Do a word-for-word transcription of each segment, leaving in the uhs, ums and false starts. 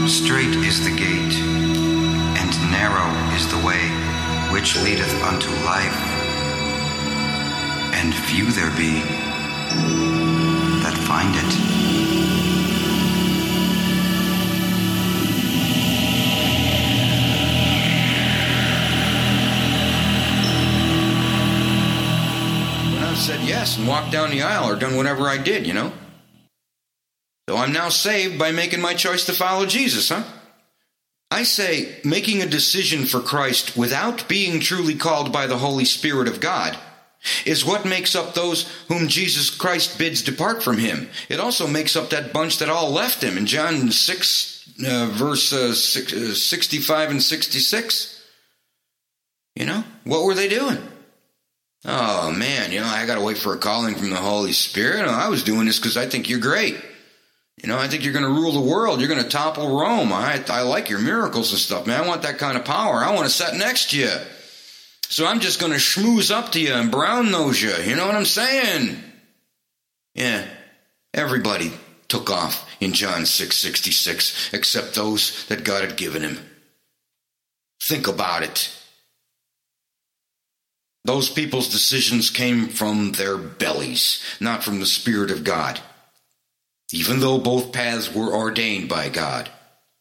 Strait is the gate, and narrow is the way which leadeth unto life, and few there be that find it. Said yes and walked down the aisle or done whatever I did, you know. So I'm now saved by making my choice to follow Jesus, huh? I say making a decision for Christ without being truly called by the Holy Spirit of God is what makes up those whom Jesus Christ bids depart from him. It also makes up that bunch that all left him in John six, uh, verse uh, six, uh, sixty-five and sixty-six. You know, what were they doing? Oh, man, you know, I got to wait for a calling from the Holy Spirit. I was doing this because I think you're great. You know, I think you're going to rule the world. You're going to topple Rome. I, I like your miracles and stuff, man. I want that kind of power. I want to sit next to you. So I'm just going to schmooze up to you and brown nose you. You know what I'm saying? Yeah, everybody took off in John six sixty-six except those that God had given him. Think about it. Those people's decisions came from their bellies, not from the Spirit of God, even though both paths were ordained by God.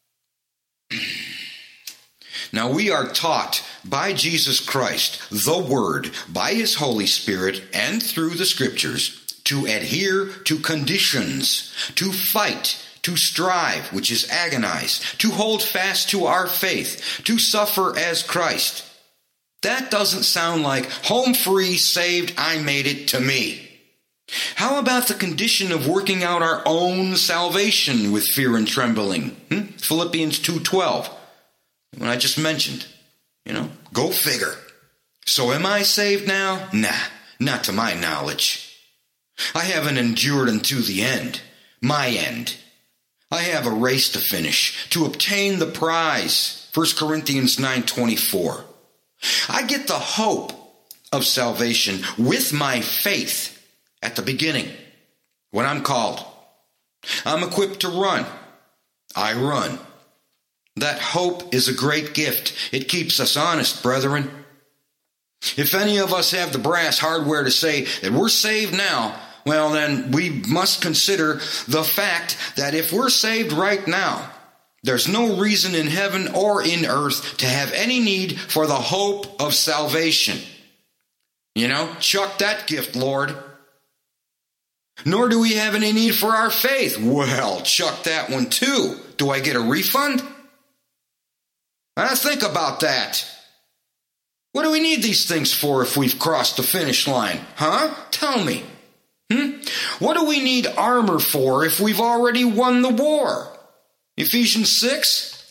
Now we are taught by Jesus Christ, the Word, by His Holy Spirit, and through the Scriptures, to adhere to conditions, to fight, to strive, which is agonize, to hold fast to our faith, to suffer as Christ. That doesn't sound like home free, saved, I made it to me. How about the condition of working out our own salvation with fear and trembling? Hmm? Philippians two twelve, when I just mentioned. You know, go figure. So am I saved now? Nah, not to my knowledge. I haven't endured unto the end, my end. I have a race to finish, to obtain the prize. First Corinthians nine twenty-four. I get the hope of salvation with my faith at the beginning, when I'm called. I'm equipped to run. I run. That hope is a great gift. It keeps us honest, brethren. If any of us have the brass hardware to say that we're saved now, well, then we must consider the fact that if we're saved right now, there's no reason in heaven or in earth to have any need for the hope of salvation. You know, chuck that gift, Lord. Nor do we have any need for our faith. Well, chuck that one too. Do I get a refund? Now think about that. What do we need these things for if we've crossed the finish line? Huh? Tell me. Hmm? What do we need armor for if we've already won the war? Ephesians six?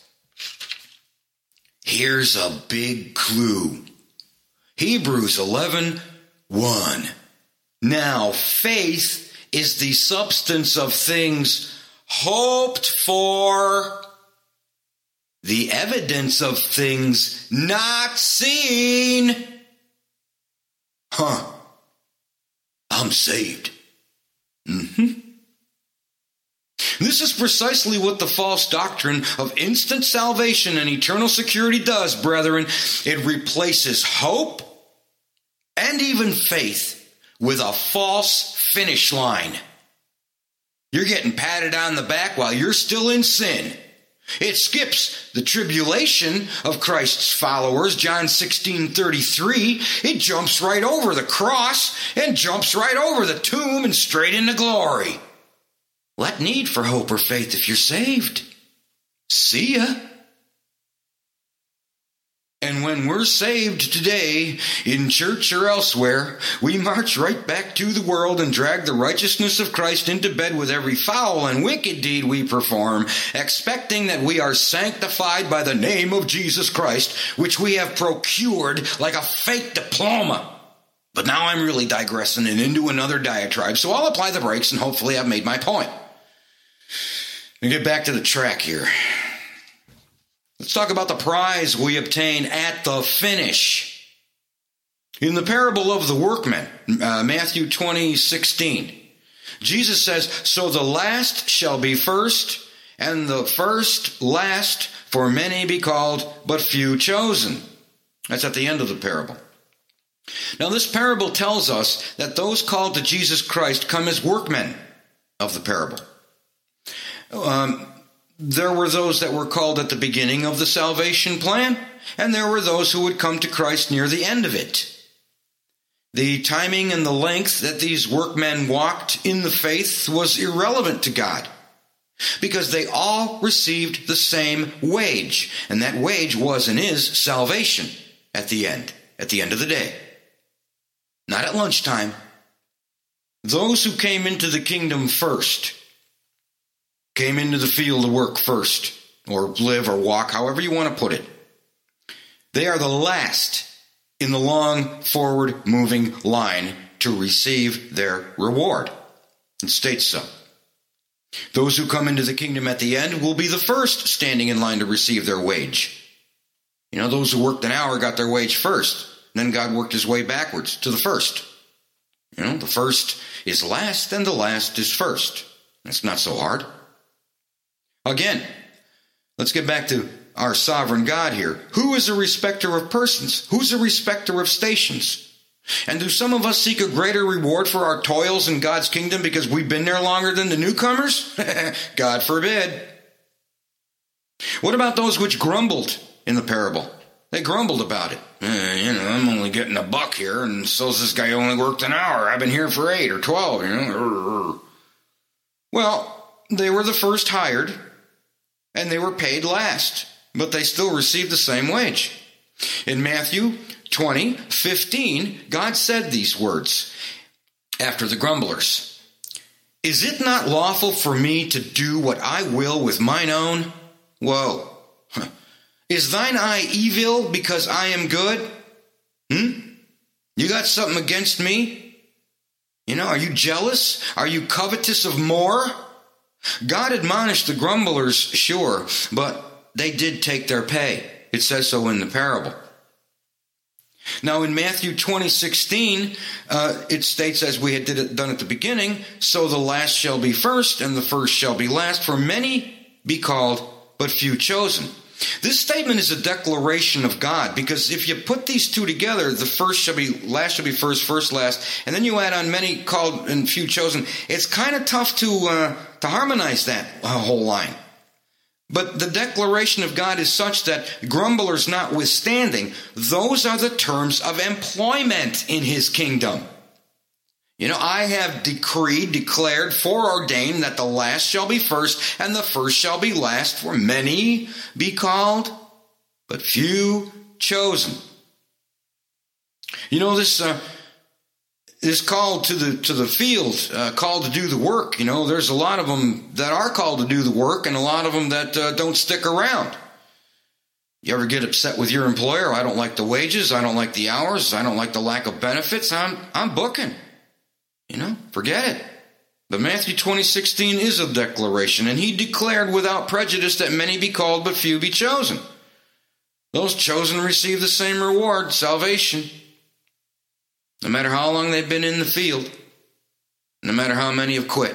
Here's a big clue. Hebrews eleven one. Now faith is the substance of things hoped for, the evidence of things not seen. Huh. I'm saved. Mm-hmm. This is precisely what the false doctrine of instant salvation and eternal security does, brethren. It replaces hope and even faith with a false finish line. You're getting patted on the back while you're still in sin. It skips the tribulation of Christ's followers, John sixteen thirty-three. It jumps right over the cross and jumps right over the tomb and straight into glory. What need for hope or faith if you're saved? See ya. And when we're saved today, in church or elsewhere, we march right back to the world and drag the righteousness of Christ into bed with every foul and wicked deed we perform, expecting that we are sanctified by the name of Jesus Christ, which we have procured like a fake diploma. But now I'm really digressing and into another diatribe, so I'll apply the brakes and hopefully I've made my point. Let me get back to the track here. Let's talk about the prize we obtain at the finish. In the parable of the workman, uh, Matthew twenty sixteen, Jesus says, "So the last shall be first, and the first last, for many be called, but few chosen. That's at the end of the parable. Now this parable tells us that those called to Jesus Christ come as workmen of the parable. Um, there were those that were called at the beginning of the salvation plan, and there were those who would come to Christ near the end of it. The timing and the length that these workmen walked in the faith was irrelevant to God, because they all received the same wage, and that wage was and is salvation at the end, at the end of the day. Not at lunchtime. Those who came into the kingdom first, came into the field to work first, or live or walk, however you want to put it, they are the last in the long forward moving line to receive their reward. It states so. Those who come into the kingdom at the end will be the first standing in line to receive their wage. You know, those who worked an hour got their wage first. Then God worked his way backwards to the first. You know, the first is last and the last is first. That's not so hard. Again, let's get back to our sovereign God here. Who is a respecter of persons? Who's a respecter of stations? And do some of us seek a greater reward for our toils in God's kingdom because we've been there longer than the newcomers? God forbid. What about those which grumbled in the parable? They grumbled about it. Eh, you know, I'm only getting a buck here, and so's this guy only worked an hour. I've been here for eight or twelve, you know. Well, they were the first hired, and they were paid last, but they still received the same wage. In Matthew twenty fifteen, God said these words after the grumblers. Is it not lawful for me to do what I will with mine own? Whoa. Is thine eye evil because I am good? Hmm? You got something against me? You know, are you jealous? Are you covetous of more? God admonished the grumblers, sure, but they did take their pay. It says so in the parable. Now in Matthew twenty sixteen, uh, it states, as we had did it, done at the beginning, so the last shall be first, and the first shall be last. For many be called, but few chosen. This statement is a declaration of God, because if you put these two together, the first shall be last shall be first, first last, and then you add on many called and few chosen, it's kind of tough to uh, to harmonize that uh, whole line. But the declaration of God is such that, grumblers notwithstanding, those are the terms of employment in his kingdom. You know, I have decreed, declared, foreordained that the last shall be first and the first shall be last, for many be called, but few chosen. You know, this uh, this call to the to the field, uh, called to do the work. You know, there's a lot of them that are called to do the work, and a lot of them that uh, don't stick around. You ever get upset with your employer? I don't like the wages. I don't like the hours. I don't like the lack of benefits. I'm I'm booking. You know, forget it. But Matthew twenty sixteen is a declaration, and he declared without prejudice that many be called, but few be chosen. Those chosen receive the same reward, salvation, no matter how long they've been in the field, no matter how many have quit.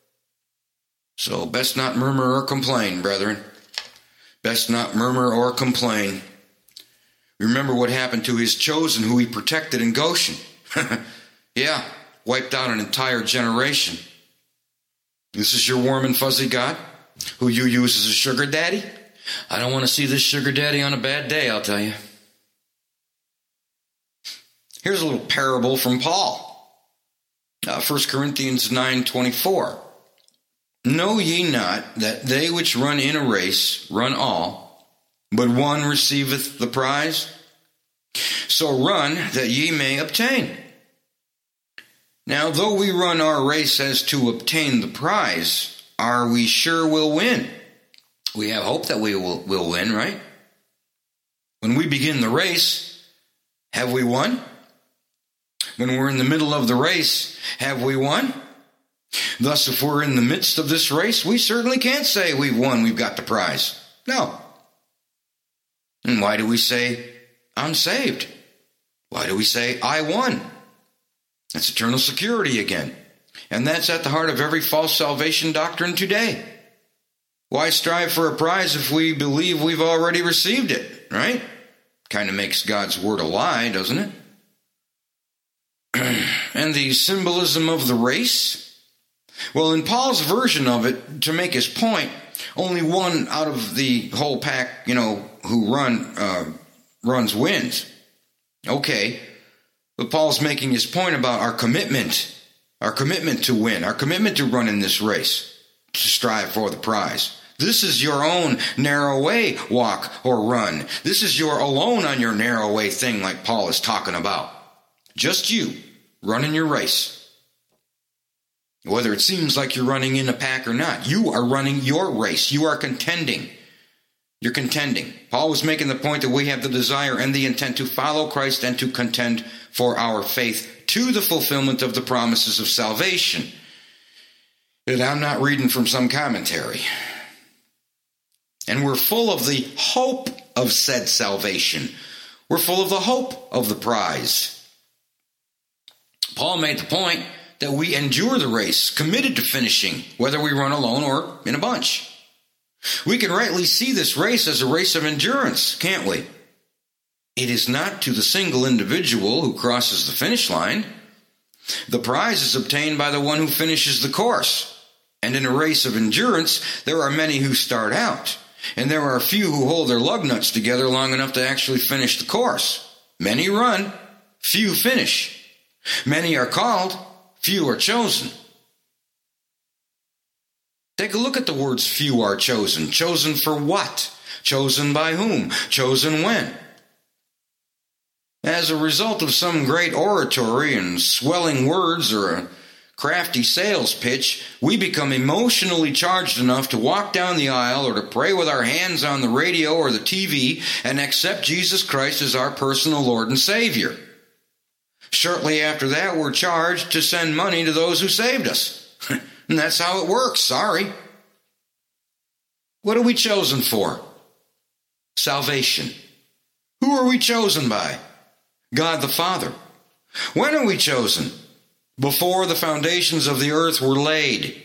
So best not murmur or complain, brethren. Best not murmur or complain. Remember what happened to his chosen who he protected in Goshen. Yeah. Wiped out an entire generation. This is your warm and fuzzy God who you use as a sugar daddy? I don't want to see this sugar daddy on a bad day, I'll tell you. Here's a little parable from Paul. Uh, First Corinthians nine twenty-four. Know ye not that they which run in a race run all, but one receiveth the prize? So run that ye may obtain. Now, though we run our race as to obtain the prize, are we sure we'll win? We have hope that we will will win, right? When we begin the race, have we won? When we're in the middle of the race, have we won? Thus, if we're in the midst of this race, we certainly can't say we've won, we've got the prize. No. And why do we say, I'm saved? Why do we say, I won? That's eternal security again. And that's at the heart of every false salvation doctrine today. Why strive for a prize if we believe we've already received it, right? Kind of makes God's word a lie, doesn't it? And the symbolism of the race? Well, in Paul's version of it, to make his point, only one out of the whole pack, you know, who run uh, runs wins. Okay, but Paul's making his point about our commitment, our commitment to win, our commitment to run in this race, to strive for the prize. This is your own narrow way walk or run. This is your alone on your narrow way thing like Paul is talking about. Just you running your race. Whether it seems like you're running in a pack or not, you are running your race. You are contending. You're contending. Paul was making the point that we have the desire and the intent to follow Christ and to contend for our faith to the fulfillment of the promises of salvation. And I'm not reading from some commentary. And we're full of the hope of said salvation. We're full of the hope of the prize. Paul made the point that we endure the race, committed to finishing, whether we run alone or in a bunch. We can rightly see this race as a race of endurance, can't we? It is not to the single individual who crosses the finish line. The prize is obtained by the one who finishes the course. And in a race of endurance, there are many who start out, and there are a few who hold their lug nuts together long enough to actually finish the course. Many run, few finish. Many are called, few are chosen. Take a look at the words few are chosen. Chosen for what? Chosen by whom? Chosen when? As a result of some great oratory and swelling words or a crafty sales pitch, we become emotionally charged enough to walk down the aisle or to pray with our hands on the radio or the T V and accept Jesus Christ as our personal Lord and Savior. Shortly after that, we're charged to send money to those who saved us. And that's how it works, sorry. What are we chosen for? Salvation. Who are we chosen by? God the Father. When are we chosen? Before the foundations of the earth were laid.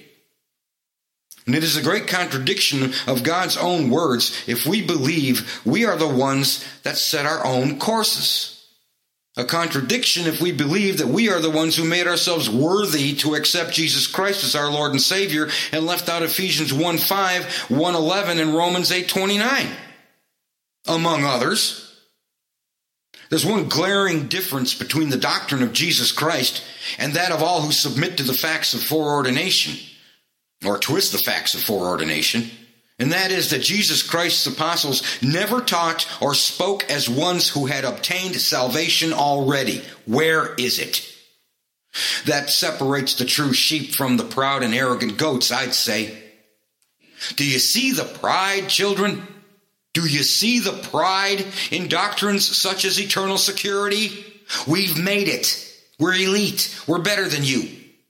And it is a great contradiction of God's own words if we believe we are the ones that set our own courses. A contradiction if we believe that we are the ones who made ourselves worthy to accept Jesus Christ as our Lord and Savior and left out Ephesians one five, one eleven, and Romans eight twenty-nine, among others. There's one glaring difference between the doctrine of Jesus Christ and that of all who submit to the facts of foreordination, or twist the facts of foreordination. And that is that Jesus Christ's apostles never taught or spoke as ones who had obtained salvation already. Where is it? That separates the true sheep from the proud and arrogant goats, I'd say. Do you see the pride, children? Do you see the pride in doctrines such as eternal security? We've made it. We're elite. We're better than you.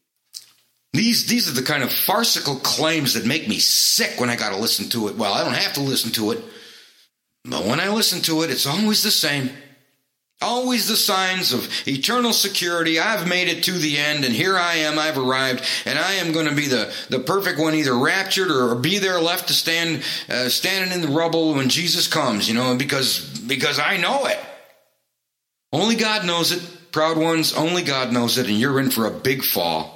These these are the kind of farcical claims that make me sick when I got to listen to it. Well, I don't have to listen to it. But when I listen to it, it's always the same. Always the signs of eternal security. I've made it to the end, and here I am. I've arrived, and I am going to be the, the perfect one, either raptured or be there left to stand uh, standing in the rubble when Jesus comes, you know, because, because I know it. Only God knows it. Proud ones, only God knows it, and you're in for a big fall.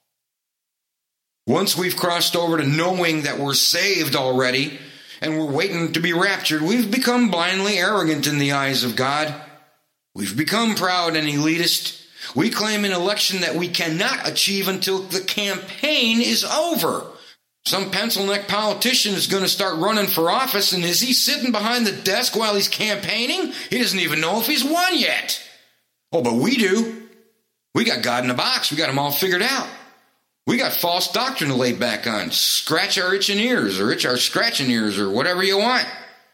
Once we've crossed over to knowing that we're saved already and we're waiting to be raptured, we've become blindly arrogant in the eyes of God. We've become proud and elitist. We claim an election that we cannot achieve until the campaign is over. Some pencil-neck politician is going to start running for office, and is he sitting behind the desk while he's campaigning? He doesn't even know if he's won yet. Oh, but we do. We got God in a box. We got him all figured out. We got false doctrine to lay back on. Scratch our itching ears, or itch our scratching ears, or whatever you want.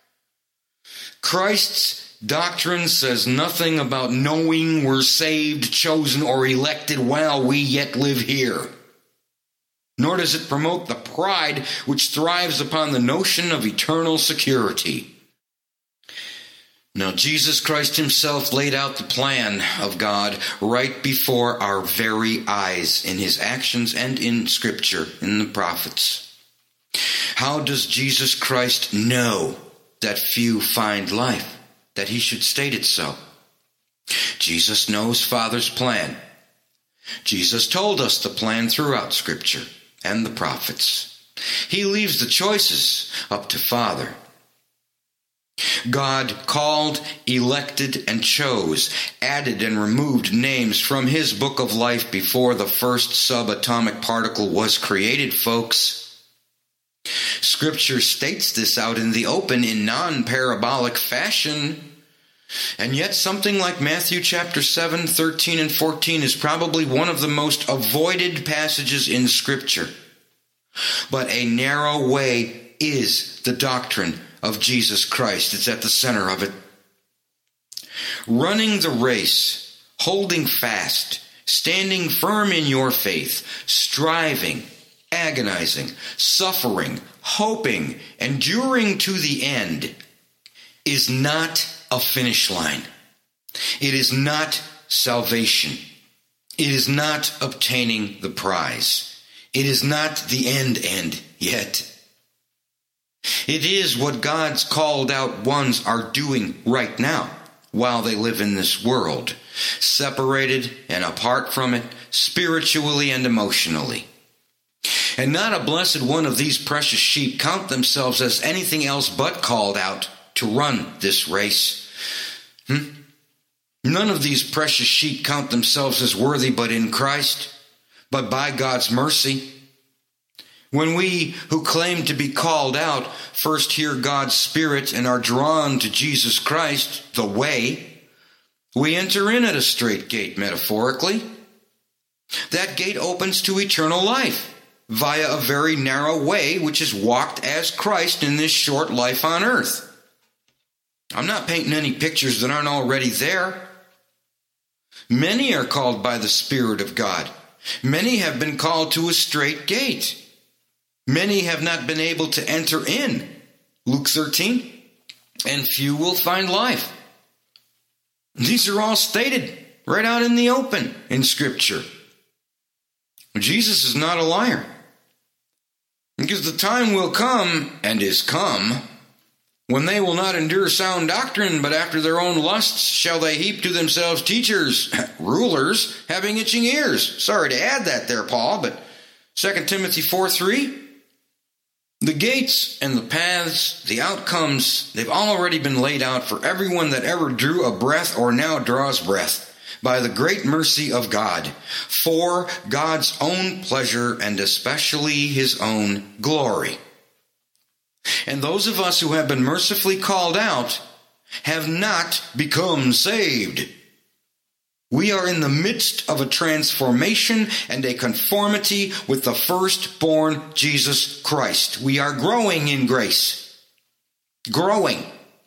Christ's doctrine says nothing about knowing we're saved, chosen, or elected while we yet live here. Nor does it promote the pride which thrives upon the notion of eternal security. Now, Jesus Christ himself laid out the plan of God right before our very eyes in his actions and in Scripture, in the prophets. How does Jesus Christ know that few find life, that he should state it so? Jesus knows Father's plan. Jesus told us the plan throughout Scripture and the prophets. He leaves the choices up to Father. God called, elected, and chose, added and removed names from his book of life before the first subatomic particle was created, folks. Scripture states this out in the open in non-parabolic fashion. And yet something like Matthew chapter seven, thirteen, and fourteen is probably one of the most avoided passages in Scripture. But a narrow way is the doctrine of Jesus Christ. It's at the center of it. Running the race, holding fast, standing firm in your faith, striving, agonizing, suffering, hoping, enduring to the end is not a finish line. It is not salvation. It is not obtaining the prize. It is not the end end yet. It is what God's called out ones are doing right now while they live in this world, separated and apart from it, spiritually and emotionally. And not a blessed one of these precious sheep count themselves as anything else but called out to run this race. Hmm? None of these precious sheep count themselves as worthy but in Christ, but by God's mercy. When we who claim to be called out first hear God's Spirit and are drawn to Jesus Christ, the way, we enter in at a straight gate, metaphorically. That gate opens to eternal life via a very narrow way which is walked as Christ in this short life on earth. I'm not painting any pictures that aren't already there. Many are called by the Spirit of God. Many have been called to a straight gate. Many have not been able to enter in. Luke thirteen. And few will find life. These are all stated right out in the open in Scripture. Jesus is not a liar. Because the time will come, and is come, when they will not endure sound doctrine, but after their own lusts shall they heap to themselves teachers, rulers, having itching ears. Sorry to add that there, Paul, but Second Timothy four three. The gates and the paths, the outcomes, they've already been laid out for everyone that ever drew a breath or now draws breath by the great mercy of God, for God's own pleasure and especially his own glory. And those of us who have been mercifully called out have not become saved. We are in the midst of a transformation and a conformity with the firstborn Jesus Christ. We are growing in grace. Growing.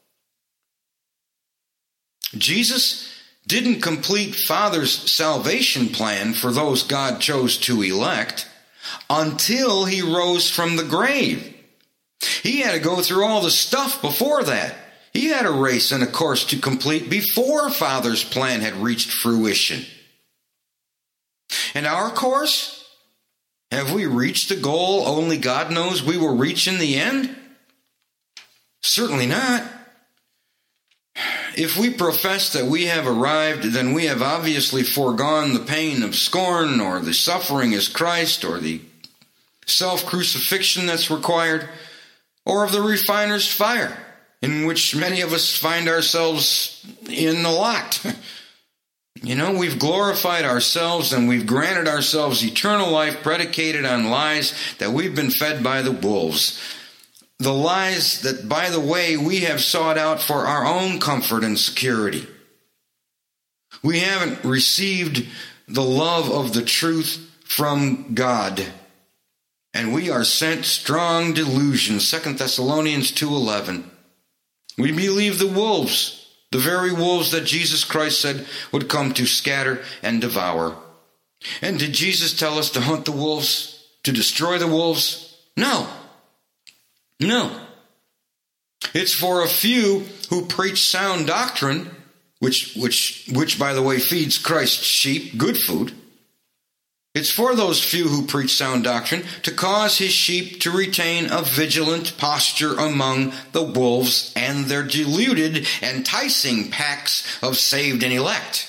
Jesus didn't complete Father's salvation plan for those God chose to elect until he rose from the grave. He had to go through all the stuff before that. He had a race and a course to complete before Father's plan had reached fruition. And our course? Have we reached the goal only God knows we will reach in the end? Certainly not. If we profess that we have arrived, then we have obviously foregone the pain of scorn or the suffering as Christ or the self-crucifixion that's required, or of the refiner's fire, in which many of us find ourselves in a lot. You know, we've glorified ourselves and we've granted ourselves eternal life predicated on lies that we've been fed by the wolves. The lies that, by the way, we have sought out for our own comfort and security. We haven't received the love of the truth from God. And we are sent strong delusion. Second Thessalonians two eleven. We believe the wolves, the very wolves that Jesus Christ said would come to scatter and devour. And did Jesus tell us to hunt the wolves, to destroy the wolves? No. No. It's for a few who preach sound doctrine, which, which, which, by the way, feeds Christ's sheep good food. It's for those few who preach sound doctrine to cause his sheep to retain a vigilant posture among the wolves and their deluded, enticing packs of saved and elect.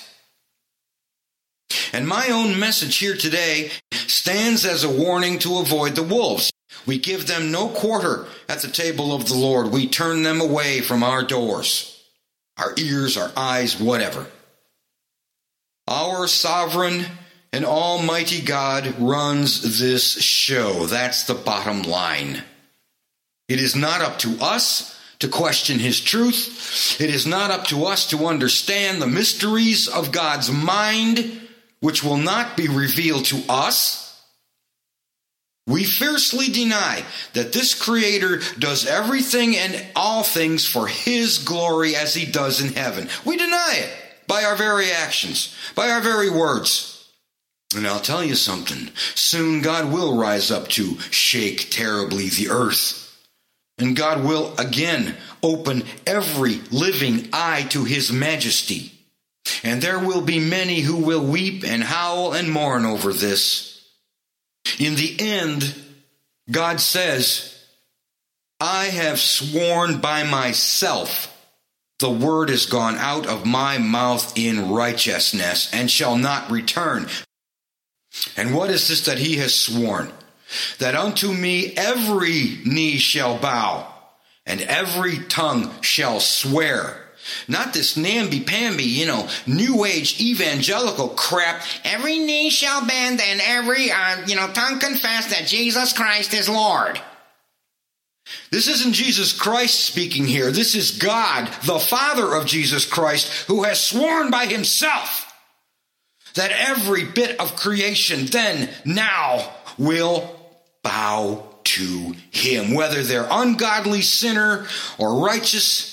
And my own message here today stands as a warning to avoid the wolves. We give them no quarter at the table of the Lord. We turn them away from our doors, our ears, our eyes, whatever. Our sovereign and almighty God runs this show. That's the bottom line. It is not up to us to question his truth. It is not up to us to understand the mysteries of God's mind, which will not be revealed to us. We fiercely deny that this Creator does everything and all things for his glory as he does in heaven. We deny it by our very actions, by our very words. And I'll tell you something. Soon God will rise up to shake terribly the earth. And God will again open every living eye to his majesty. And there will be many who will weep and howl and mourn over this. In the end, God says, I have sworn by myself, the word is gone out of my mouth in righteousness and shall not return. And what is this that he has sworn? That unto me every knee shall bow, and every tongue shall swear. Not this namby-pamby, you know, new age evangelical crap. Every knee shall bend and every, uh, you know, tongue confess that Jesus Christ is Lord. This isn't Jesus Christ speaking here. This is God, the Father of Jesus Christ, who has sworn by himself that every bit of creation then, now, will bow to him. Whether they're ungodly sinner or righteous,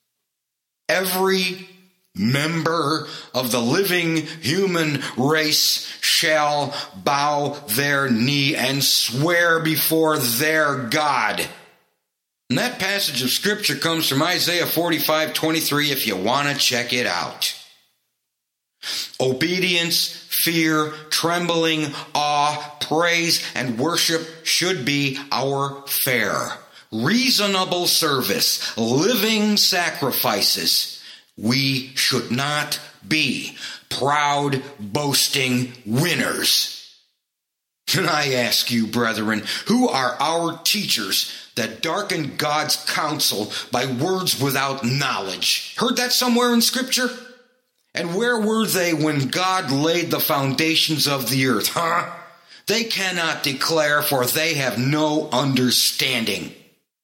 every member of the living human race shall bow their knee and swear before their God. And that passage of Scripture comes from Isaiah forty-five twenty-three if you want to check it out. Obedience, fear, trembling, awe, praise, and worship should be our fare. Reasonable service, living sacrifices. We should not be proud, boasting winners. And I ask you, brethren, who are our teachers that darken God's counsel by words without knowledge? Heard that somewhere in Scripture? And where were they when God laid the foundations of the earth, huh? They cannot declare, for they have no understanding.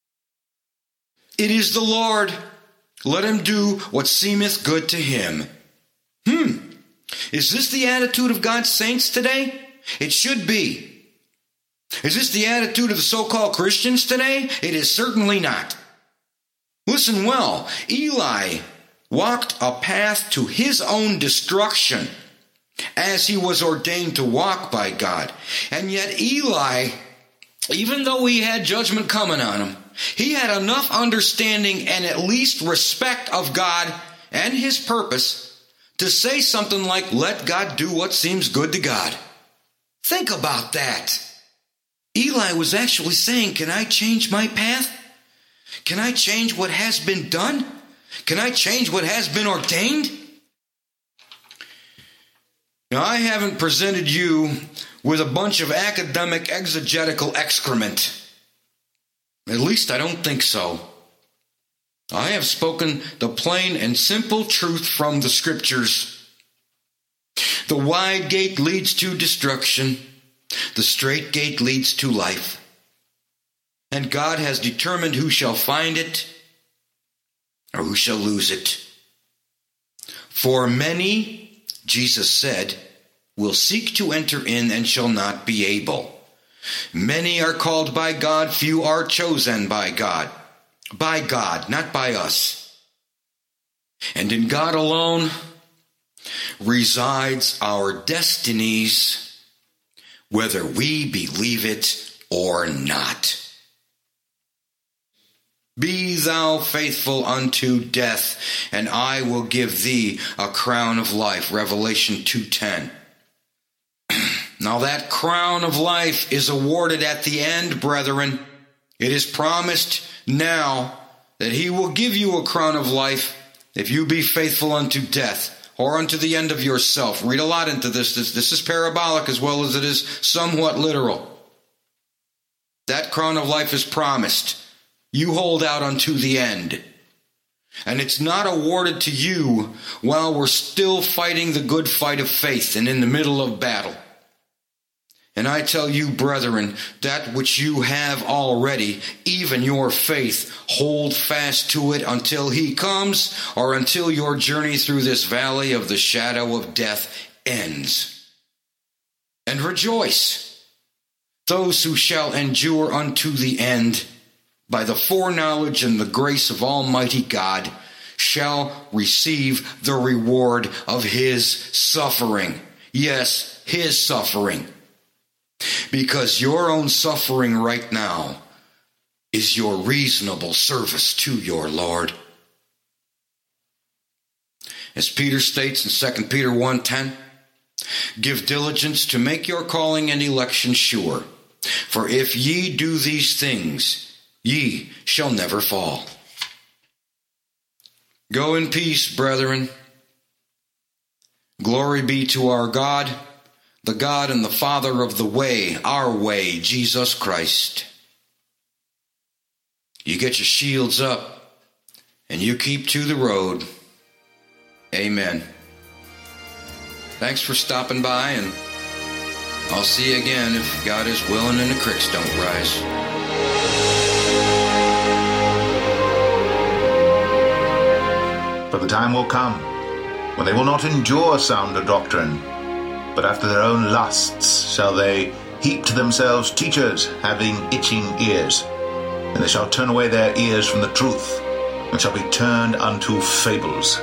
It is the Lord. Let him do what seemeth good to him. Hmm. Is this the attitude of God's saints today? It should be. Is this the attitude of the so-called Christians today? It is certainly not. Listen well. Eli walked a path to his own destruction as he was ordained to walk by God. And yet Eli, even though he had judgment coming on him, he had enough understanding and at least respect of God and his purpose to say something like, let God do what seems good to God. Think about that. Eli was actually saying, can I change my path? Can I change what has been done? Can I change what has been ordained? Now, I haven't presented you with a bunch of academic exegetical excrement. At least I don't think so. I have spoken the plain and simple truth from the Scriptures. The wide gate leads to destruction. The straight gate leads to life. And God has determined who shall find it or who shall lose it. For many, Jesus said, will seek to enter in and shall not be able. Many are called by God, few are chosen by God. By God, not by us. And in God alone resides our destinies, whether we believe it or not. Be thou faithful unto death, and I will give thee a crown of life. Revelation two ten. Now that crown of life is awarded at the end, brethren. It is promised now that he will give you a crown of life if you be faithful unto death, or unto the end of yourself. Read a lot into this. This, this is parabolic as well as it is somewhat literal. That crown of life is promised. You hold out unto the end. And it's not awarded to you while we're still fighting the good fight of faith and in the middle of battle. And I tell you, brethren, that which you have already, even your faith, hold fast to it until he comes, or until your journey through this valley of the shadow of death ends. And rejoice, those who shall endure unto the end, by the foreknowledge and the grace of Almighty God, shall receive the reward of his suffering. Yes, his suffering. Because your own suffering right now is your reasonable service to your Lord. As Peter states in Second Peter one ten, give diligence to make your calling and election sure. For if ye do these things, ye shall never fall. Go in peace, brethren. Glory be to our God, the God and the Father of the way, our way, Jesus Christ. You get your shields up and you keep to the road. Amen. Thanks for stopping by, and I'll see you again if God is willing and the creeks don't rise. For the time will come when they will not endure sounder doctrine, but after their own lusts shall they heap to themselves teachers having itching ears. And they shall turn away their ears from the truth, and shall be turned unto fables.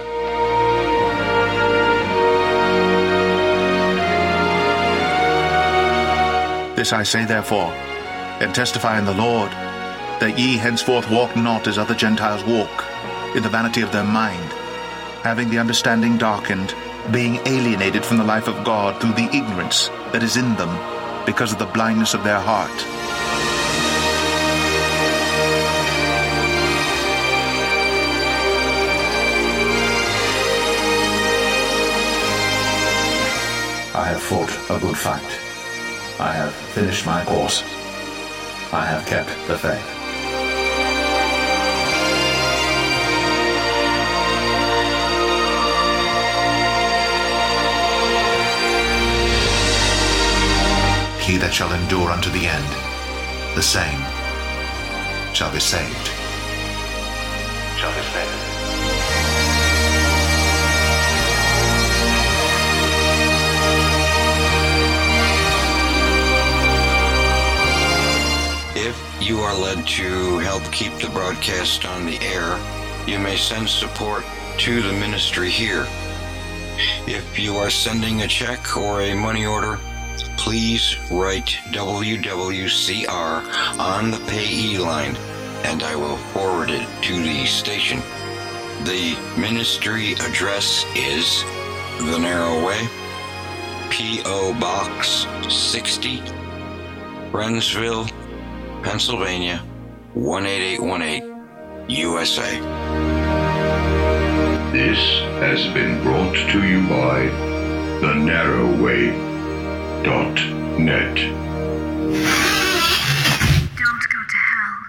This I say therefore, and testify in the Lord, that ye henceforth walk not as other Gentiles walk, in the vanity of their mind, having the understanding darkened, being alienated from the life of God through the ignorance that is in them, because of the blindness of their heart. I have fought a good fight. I have finished my course. I have kept the faith. He that shall endure unto the end, the same shall be saved. Shall be saved. If you are led to help keep the broadcast on the air, you may send support to the ministry here. If you are sending a check or a money order, please write W W C R on the payee line, and I will forward it to the station. The ministry address is The Narrow Way, P O Box sixty, Friendsville, Pennsylvania, one eight eight one eight, U S A. This has been brought to you by The Narrow Way dot net.